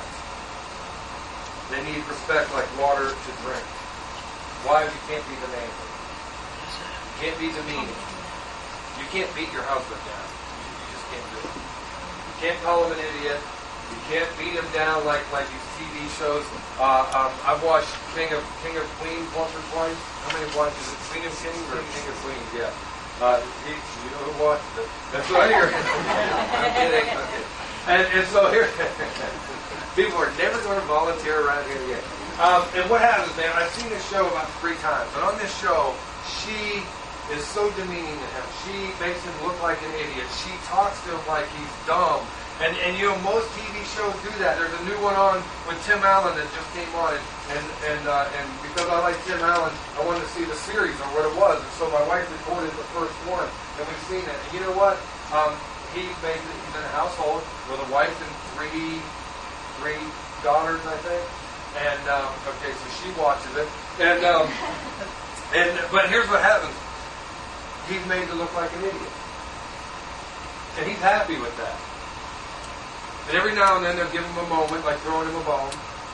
They need respect like water to drink. Wives, you can't be the neighbor. You can't be demeaning. You can't beat your husband down. You, you just can't do it. You can't call him an idiot. You can't beat him down like like these T V shows. Uh, um, I've watched King of King of Queens once or twice. How many watched? Is it Queen of Kings or King of Queens? Yeah. Uh, he, you know who watched it? And so here, I'm kidding. I'm kidding. And, and so here, people are never going to volunteer around here yet. Um, and what happens, man? I've seen this show about three times, and on this show, she is so demeaning to him. She makes him look like an idiot. She talks to him like he's dumb. And, and you know, most T V shows do that. There's a new one on with Tim Allen that just came on. And and and, uh, and because I like Tim Allen, I wanted to see the series or what it was. And so my wife recorded the first one, and we've seen it. And you know what? Um, he basically, he's in a household with a wife and three three daughters, I think. And, um, okay, so she watches it. And, um, and but here's what happens. He's made to look like an idiot. And he's happy with that. And every now and then they'll give him a moment, like throwing him a bone.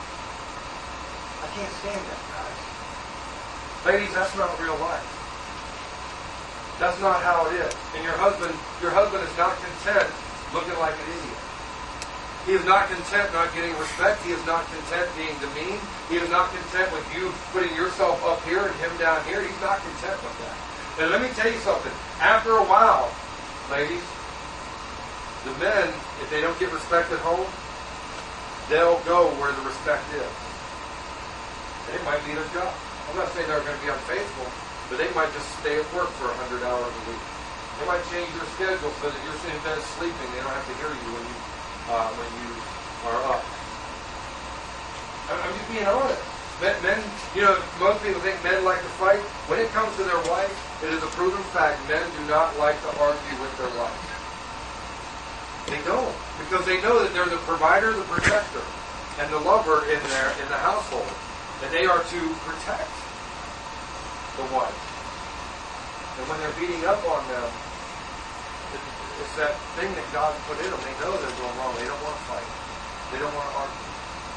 I can't stand that, guys. Ladies, that's not real life. That's not how it is. And your husband, your husband is not content looking like an idiot. He is not content not getting respect. He is not content being demeaned. He is not content with you putting yourself up here and him down here. He's not content with that. And let me tell you something. After a while, ladies, the men, if they don't get respect at home, they'll go where the respect is. They might leave their job. I'm not saying they're going to be unfaithful, but they might just stay at work for one hundred hours a week. They might change your schedule so that you're in bed sleeping. They don't have to hear you when you uh, when you are up. I'm just being honest. Men, men, you know, most people think men like to fight. When it comes to their wife, it is a proven fact men do not like to argue with their wife. They don't. Because they know that they're the provider, the protector, and the lover in their in the household. And they are to protect the wife. And when they're beating up on them, it's that thing that God put in them. They know they're going wrong. They don't want to fight. They don't want to argue.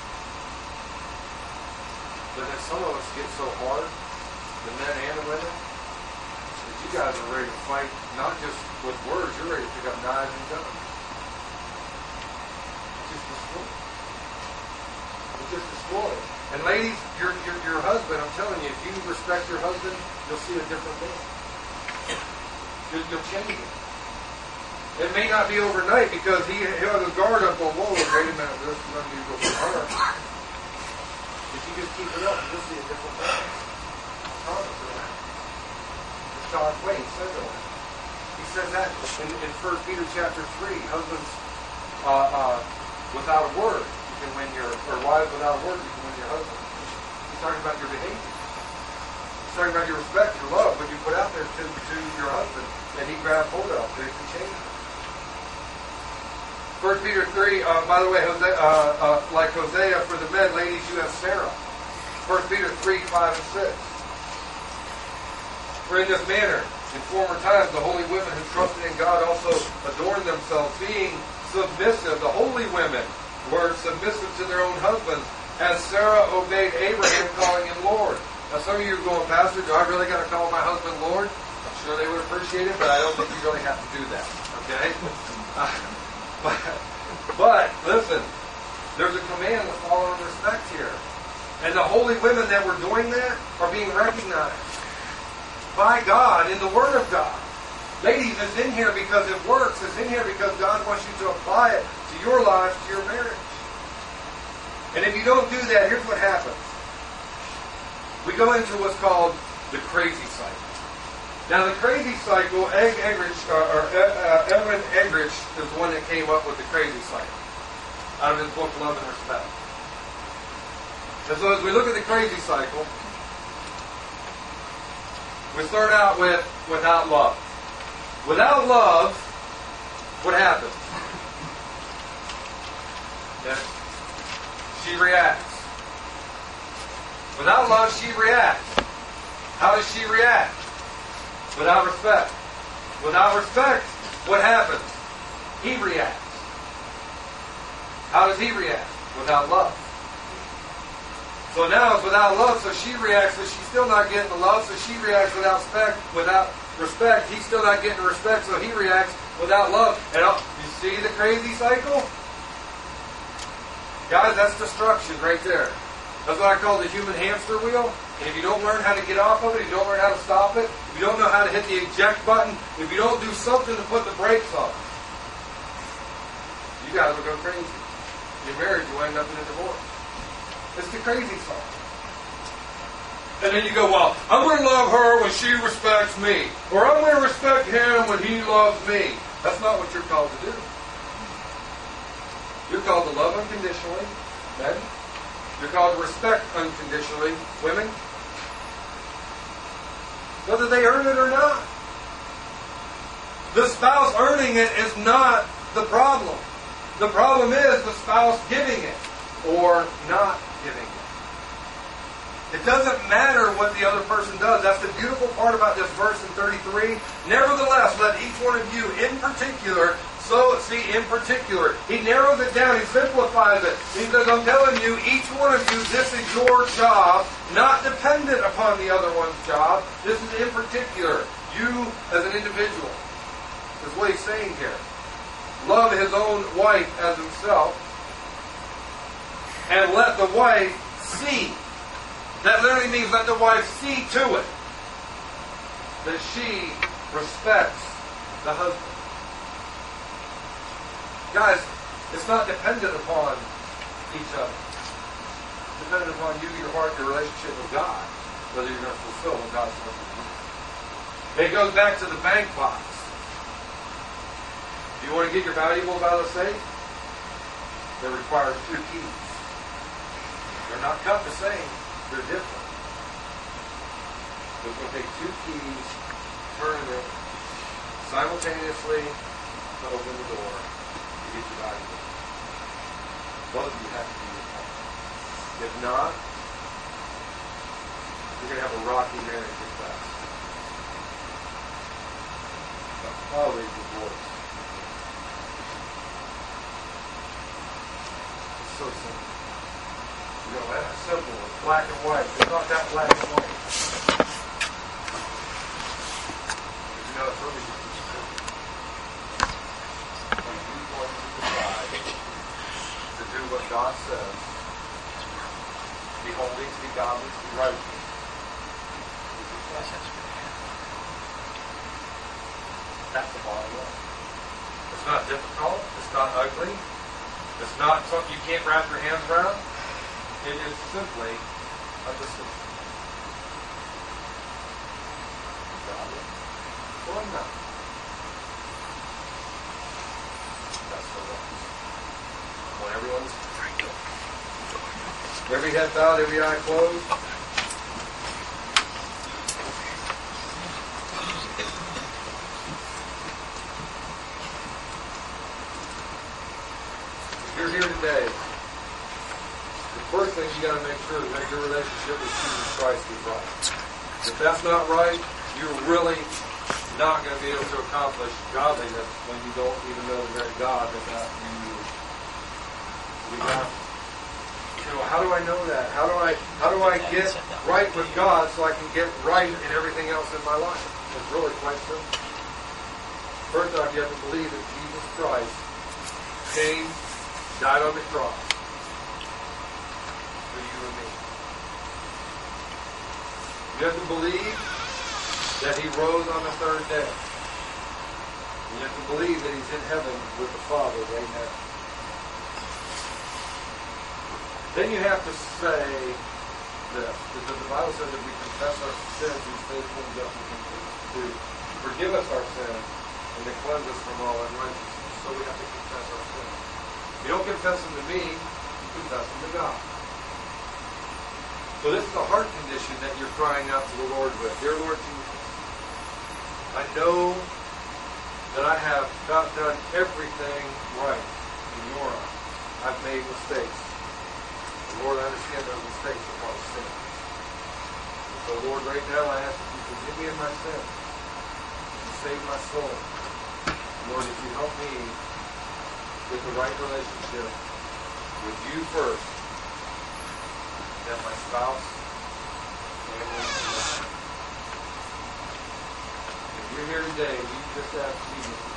But then some of us get so hard, the men and the women, that you guys are ready to fight, not just with words, you're ready to pick up knives and guns. Just destroy. It's just destroy. And ladies, your, your your husband, I'm telling you, if you respect your husband, you'll see a different man. You'll, you'll change him. It may not be overnight because he he'll have his guard up on, whoa, wait a minute, this is unusual for her. If you just keep it up, you'll see a different way. I promise you that. It's God's way. He says it. He says that in, in First Peter chapter three. Husbands, uh, uh, without a word, you can win your, or wives without a word, you can win your husband. He's talking about your behavior. He's talking about your respect, your love, what you put out there to, to your husband that he grabbed hold of, that he can change it. First Peter three, uh, by the way, Hosea, uh, uh, like Hosea for the men, ladies, you have Sarah. First Peter three, five, and six. For in this manner, in former times, the holy women who trusted in God also adorned themselves, being submissive. The holy women were submissive to their own husbands, as Sarah obeyed Abraham, calling him Lord. Now, some of you are going, Pastor, do I really got to call my husband Lord? I'm sure they would appreciate it, but I don't think you really have to do that. Okay? Uh, But, but, listen, there's a command to follow and respect here. And the holy women that were doing that are being recognized by God in the Word of God. Ladies, it's in here because it works. It's in here because God wants you to apply it to your lives, to your marriage. And if you don't do that, here's what happens. We go into what's called the crazy cycle. Now, the crazy cycle, Egg Egrich, uh, or uh, Edwin Egrich is the one that came up with the crazy cycle out of his book, Love and Respect. And so as we look at the crazy cycle, we start out with without love. Without love, what happens? That she reacts. Without love, she reacts. How does she react? Without respect. Without respect, what happens? He reacts. How does he react? Without love. So now it's without love, so she reacts, but she's still not getting the love, so she reacts without respect. Without respect, he's still not getting the respect, so he reacts without love. And you see the crazy cycle? Guys, that's destruction right there. That's what I call the human hamster wheel. And if you don't learn how to get off of it, if you don't learn how to stop it, if you don't know how to hit the eject button, if you don't do something to put the brakes on, you guys will go crazy. Your marriage will end up in a divorce. It's the crazy side. And then you go, well, I'm going to love her when she respects me. Or I'm going to respect him when he loves me. That's not what you're called to do. You're called to love unconditionally, men. You're called to respect unconditionally, women. Whether they earn it or not. The spouse earning it is not the problem. The problem is the spouse giving it or not giving it. It doesn't matter what the other person does. That's the beautiful part about this verse in thirty-three. Nevertheless, let each one of you in particular, so see, in particular, he narrows it down, he simplifies it. He says, I'm telling you, each one of you, this is your job, not dependent upon the other one's job. This is in particular, you as an individual. That's what he's saying here. Love his own wife as himself, and let the wife see. That literally means let the wife see to it that she respects the husband. Guys, it's not dependent upon each other. It's dependent upon you, your heart, your relationship with God, whether you're going to fulfill what God's wants you to do. It goes back to the bank box. If you want to get your valuables out of the safe, that requires two keys. They're not cut the same. They're different. It's going to take two keys, turn it simultaneously, to open the door to get your valuables. Both of you have to be your part. If not, you're going to have a rocky marriage at best. Probably divorce. It's so simple. You know, that's simple. It's black and white. It's not that black and white. You know, it's really just simple. When you want to decide to do what God says, be holy, to be godly, to be righteous. That's the bottom line. not difficult. It's not ugly. It's not something you can't wrap your hands around. It is simply a decision. Godly or not. That's the one. I want everyone's every head bowed, every eye closed. You're here today. The first thing you got to make sure is that your relationship with Jesus Christ is right. If that's not right, you're really not going to be able to accomplish godliness when you don't even know the very God that that you we have. You know, how do I know that? How do I how do I get right with God so I can get right in everything else in my life? It's really quite simple. First off, you have to believe that Jesus Christ came, died on the cross for you and me. You have to believe that He rose on the third day. You have to believe that He's in heaven with the Father right now. Then you have to say this, because the Bible says that we confess our sins, He's faithful and just and to forgive us our sins and to cleanse us from all unrighteousness. So we have to confess our sins. You don't confess them to me, you confess them to God. So this is a heart condition that you're crying out to the Lord with. Dear Lord Jesus, I know that I have not done everything right in your eyes. I've made mistakes. And Lord, I understand those mistakes are called sin. And so Lord, right now I ask that you forgive me of my sin and save my soul. Lord, if you help me with the right relationship with you first, then my spouse, family, and life. If you're here today and you just asked Jesus to